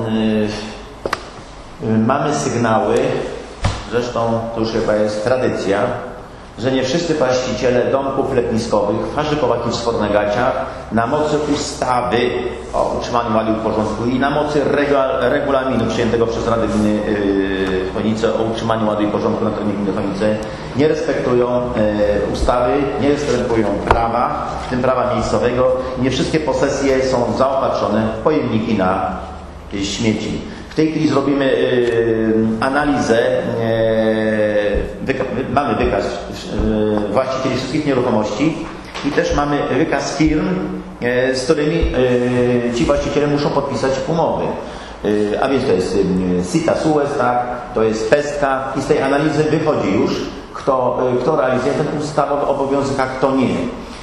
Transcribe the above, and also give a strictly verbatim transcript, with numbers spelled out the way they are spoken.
yy, mamy sygnały, zresztą to już chyba jest tradycja, że nie wszyscy właściciele domków letniskowych w Harzykowach i w Sfornagaciach na mocy ustawy o utrzymaniu ładu i porządku i na mocy regulaminu przyjętego przez Radę Gminy yy, Chojnice o utrzymaniu ładu i porządku na terenie Gminy Chojnice nie respektują yy, ustawy, nie respektują prawa, w tym prawa miejscowego. Nie wszystkie posesje są zaopatrzone w pojemniki na yy, śmieci. W tej chwili zrobimy yy, analizę, yy, wyka mamy wykaz yy, właścicieli wszystkich nieruchomości i też mamy wykaz firm, yy, z którymi yy, ci właściciele muszą podpisać umowy. Yy, a więc to jest yy, Sita Suez, tak, to jest Pestka i z tej analizy wychodzi już, kto, yy, kto realizuje ten ustawowy obowiązek, a kto nie.